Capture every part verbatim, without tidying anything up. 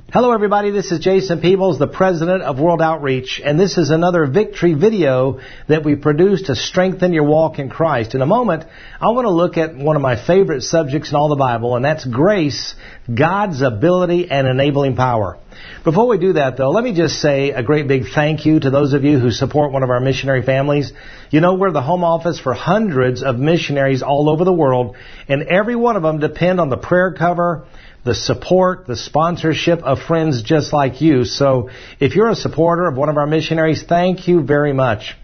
Hello everybody, this is Jason Peebles, the President of World Outreach, and this is another victory video that we produced to strengthen your walk in Christ. In a moment, I want to look at one of my favorite subjects in all the Bible, and that's grace, God's ability and enabling power. Before we do that, though, let me just say a great big thank you to those of you who support one of our missionary families. You know, we're the home office for hundreds of missionaries all over the world, and every one of them depend on the prayer cover, the support, the sponsorship of friends just like you. So if you're a supporter of one of our missionaries, thank you very much.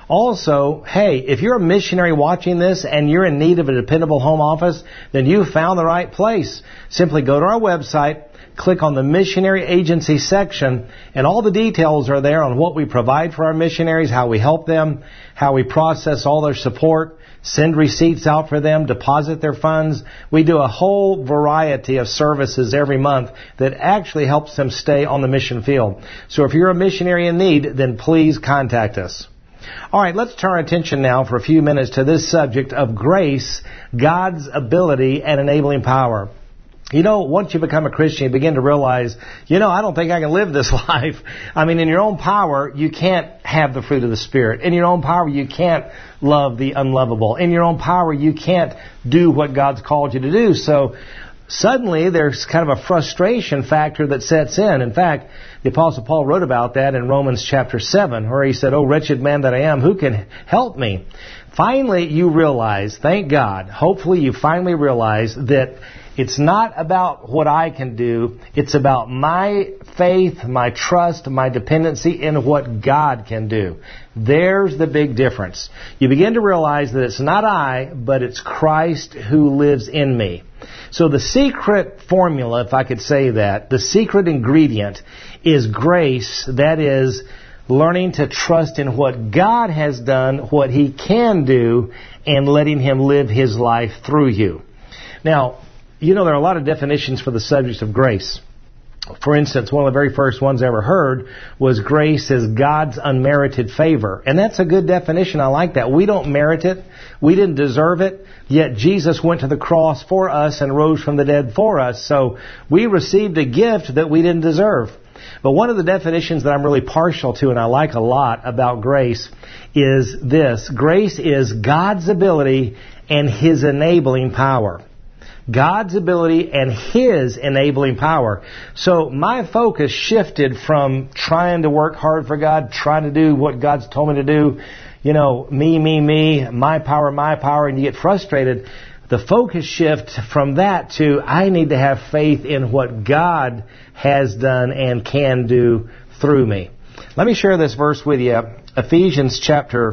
Also, hey, if you're a missionary watching this and you're in need of a dependable home office, then you found the right place. Simply go to our website, click on the missionary agency section, and all the details are there on what we provide for our missionaries, how we help them, how we process all their support, send receipts out for them, deposit their funds. We do a whole variety of services every month that actually helps them stay on the mission field. So if you're a missionary in need, then please contact us. All right, let's turn our attention now for a few minutes to this subject of grace, God's ability and enabling power. You know, once you become a Christian, you begin to realize, you know, I don't think I can live this life. I mean, in your own power, you can't have the fruit of the Spirit. In your own power, you can't love the unlovable. In your own power, you can't do what God's called you to do. So suddenly, there's kind of a frustration factor that sets in. In fact, the Apostle Paul wrote about that in Romans chapter seven, where he said, "Oh, wretched man that I am, who can help me?" Finally, you realize, thank God, hopefully you finally realize that it's not about what I can do. It's about my faith, my trust, my dependency in what God can do. There's the big difference. You begin to realize that it's not I, but it's Christ who lives in me. So the secret formula, if I could say that, the secret ingredient is grace. That is learning to trust in what God has done, what He can do, and letting Him live His life through you. Now, you know, there are a lot of definitions for the subject of grace. For instance, one of the very first ones I ever heard was grace is God's unmerited favor. And that's a good definition. I like that. We don't merit it. We didn't deserve it. Yet Jesus went to the cross for us and rose from the dead for us. So we received a gift that we didn't deserve. But one of the definitions that I'm really partial to and I like a lot about grace is this. Grace is God's ability and His enabling power. God's ability and His enabling power. So my focus shifted from trying to work hard for God, trying to do what God's told me to do, you know, me, me, me, my power, my power, and you get frustrated. The focus shift from that to I need to have faith in what God has done and can do through me. Let me share this verse with you. Ephesians chapter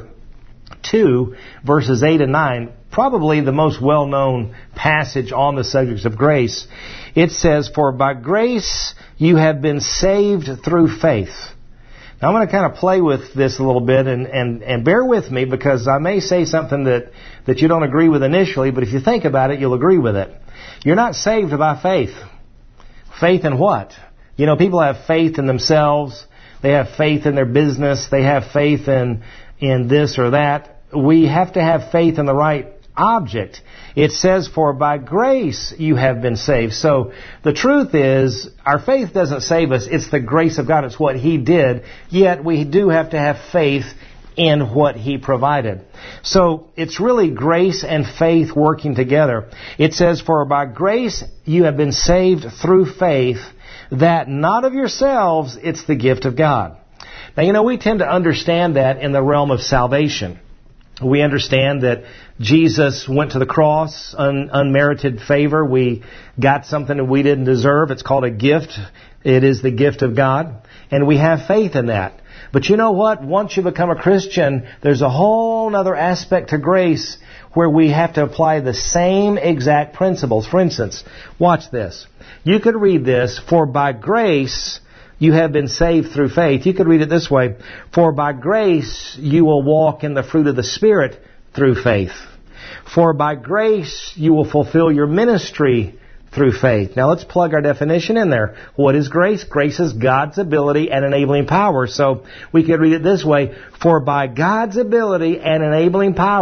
two, verses eight and nine. Probably the most well-known passage on the subject of grace. It says, "For by grace you have been saved through faith." Now I'm going to kind of play with this a little bit and, and, and bear with me because I may say something that, that you don't agree with initially, but if you think about it, you'll agree with it. You're not saved by faith. Faith in what? You know, people have faith in themselves. They have faith in their business. They have faith in, in this or that. We have to have faith in the right object. It says, "For by grace you have been saved." So the truth is, our faith doesn't save us. It's the grace of God. It's what He did. Yet we do have to have faith in what He provided. So it's really grace and faith working together. It says, "For by grace you have been saved through faith, that not of yourselves, it's the gift of God." Now, you know, we tend to understand that in the realm of salvation. We understand that Jesus went to the cross, un- unmerited favor. We got something that we didn't deserve. It's called a gift. It is the gift of God. And we have faith in that. But you know what? Once you become a Christian, there's a whole other aspect to grace where we have to apply the same exact principles. For instance, watch this. You could read this, "For by grace you have been saved through faith." You could read it this way. "For by grace you will walk in the fruit of the Spirit through faith. For by grace you will fulfill your ministry through faith." Now let's plug our definition in there. What is grace? Grace is God's ability and enabling power. So we could read it this way. For by God's ability and enabling power,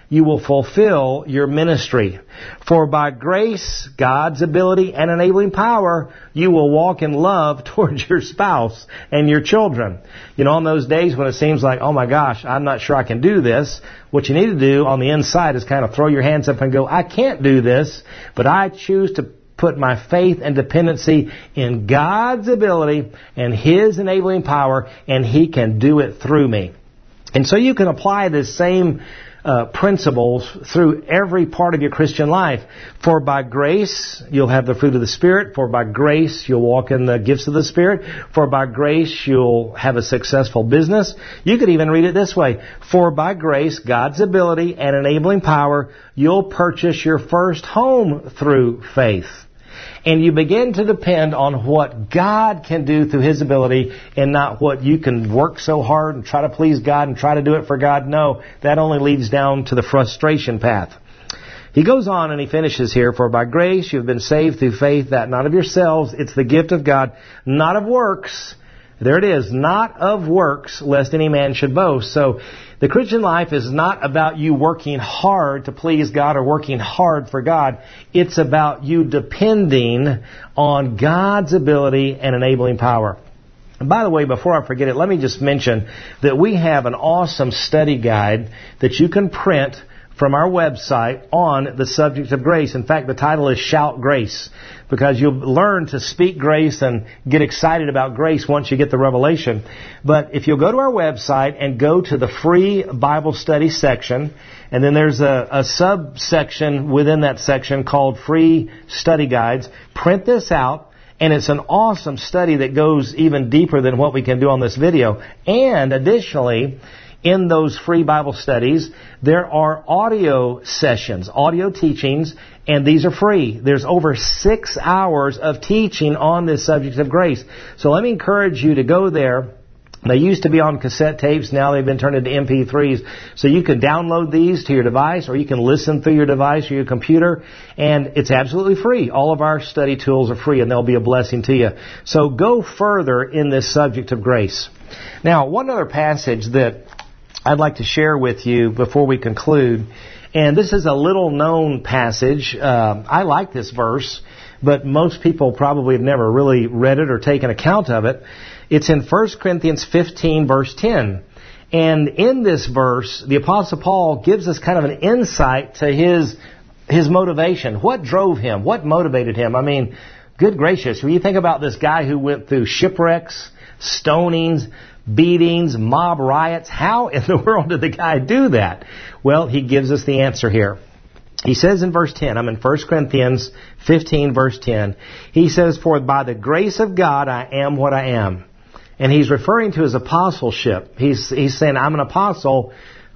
you will fulfill your ministry. For by grace, God's ability and enabling power, you will walk in love towards your spouse and your children. You know, on those days when it seems like, oh my gosh, I'm not sure I can do this, what you need to do on the inside is kind of throw your hands up and go, I can't do this, but I choose to put my faith and dependency in God's ability and His enabling power, and He can do it through me. And so you can apply this same uh, principles through every part of your Christian life. For by grace, you'll have the fruit of the Spirit. For by grace, you'll walk in the gifts of the Spirit. For by grace, you'll have a successful business. You could even read it this way. For by grace, God's ability and enabling power, you'll purchase your first home through faith. And you begin to depend on what God can do through His ability and not what you can work so hard and try to please God and try to do it for God. No, that only leads down to the frustration path. He goes on and he finishes here, for by grace you have been saved through faith, that not of yourselves, it's the gift of God, not of works. There it is, not of works, lest any man should boast. So the Christian life is not about you working hard to please God or working hard for God. It's about you depending on God's ability and enabling power. And by the way, before I forget it, let me just mention that we have an awesome study guide that you can print from our website on the subject of grace. In fact, the title is Shout Grace, because you'll learn to speak grace and get excited about grace once you get the revelation. But if you'll go to our website and go to the free Bible study section, and then there's a, a subsection within that section called Free Study Guides, print this out. And it's an awesome study that goes even deeper than what we can do on this video. And additionally, in those free Bible studies, there are audio sessions, audio teachings, and these are free. There's over six hours of teaching on this subject of grace. So let me encourage you to go there. They used to be on cassette tapes. Now they've been turned into M P threes. So you can download these to your device, or you can listen through your device or your computer. And it's absolutely free. All of our study tools are free, and they'll be a blessing to you. So go further in this subject of grace. Now, one other passage that I'd like to share with you before we conclude. And this is a little known passage. Uh, I like this verse, but most people probably have never really read it or taken account of it. It's in First Corinthians fifteen, verse ten. And in this verse, the Apostle Paul gives us kind of an insight to his his motivation. What drove him? What motivated him? I mean, good gracious, when you think about this guy who went through shipwrecks, stonings, beatings, mob riots, how in the world did the guy do that? Well, he gives us the answer here. He says in verse ten, I'm in First Corinthians fifteen, verse ten. He says, for by the grace of God I am what I am. And he's referring to his apostleship. He's, he's saying, I'm an apostle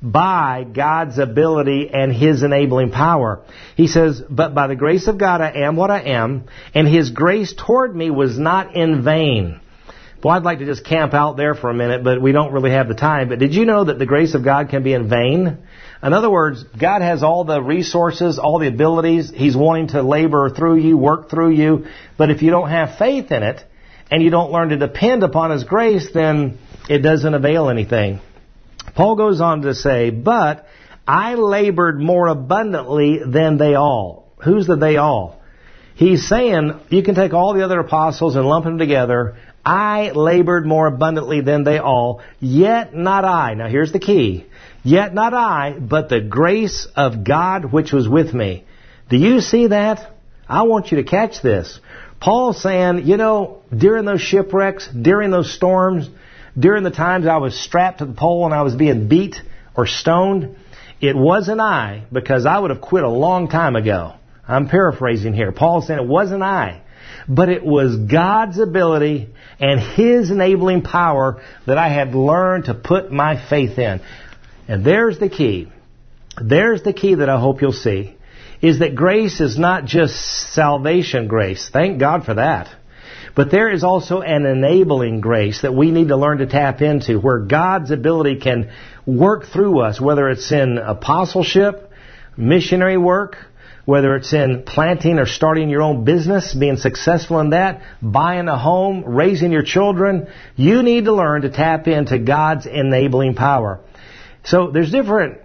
by God's ability and His enabling power. He says, but by the grace of God I am what I am, and His grace toward me was not in vain. Well, I'd like to just camp out there for a minute, but we don't really have the time. But did you know that the grace of God can be in vain? In other words, God has all the resources, all the abilities. He's wanting to labor through you, work through you. But if you don't have faith in it, and you don't learn to depend upon His grace, then it doesn't avail anything. Paul goes on to say, but I labored more abundantly than they all. Who's the they all? He's saying, you can take all the other apostles and lump them together. I labored more abundantly than they all, yet not I. Now here's the key. Yet not I, but the grace of God which was with me. Do you see that? I want you to catch this. Paul's saying, you know, during those shipwrecks, during those storms, during the times I was strapped to the pole and I was being beat or stoned, it wasn't I, because I would have quit a long time ago. I'm paraphrasing here. Paul's saying it wasn't I, but it was God's ability and His enabling power that I had learned to put my faith in. And there's the key. There's the key that I hope you'll see, is that grace is not just salvation grace. Thank God for that. But there is also an enabling grace that we need to learn to tap into, where God's ability can work through us, whether it's in apostleship, missionary work, whether it's in planting or starting your own business, being successful in that, buying a home, raising your children. You need to learn to tap into God's enabling power. So there's different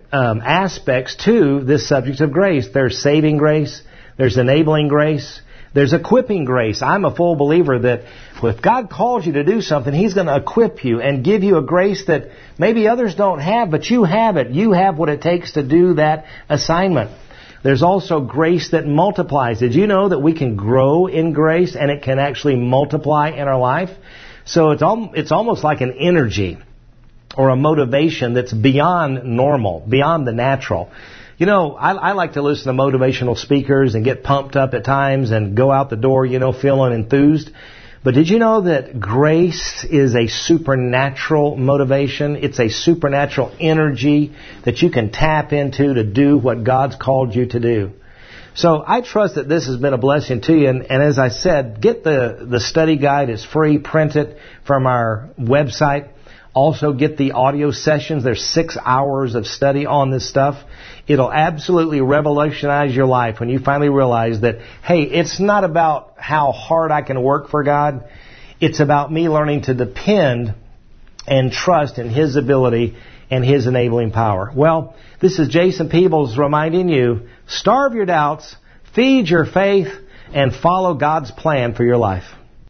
um, aspects to this subject of grace. There's saving grace. There's enabling grace. There's equipping grace. I'm a full believer that if God calls you to do something, He's going to equip you and give you a grace that maybe others don't have, but you have it. You have what it takes to do that assignment. There's also grace that multiplies. Did you know that we can grow in grace and it can actually multiply in our life? So it's al- it's almost like an energy or a motivation that's beyond normal, beyond the natural. You know, I, I like to listen to motivational speakers and get pumped up at times and go out the door, you know, feeling enthused. But did you know that grace is a supernatural motivation? It's a supernatural energy that you can tap into to do what God's called you to do. So I trust that this has been a blessing to you. And, and as I said, get the, the study guide. It's free. Print it from our website. Also get the audio sessions. There's six hours of study on this stuff. It'll absolutely revolutionize your life when you finally realize that, hey, it's not about how hard I can work for God. It's about me learning to depend and trust in His ability and His enabling power. Well, this is Jason Peebles reminding you, starve your doubts, feed your faith, and follow God's plan for your life.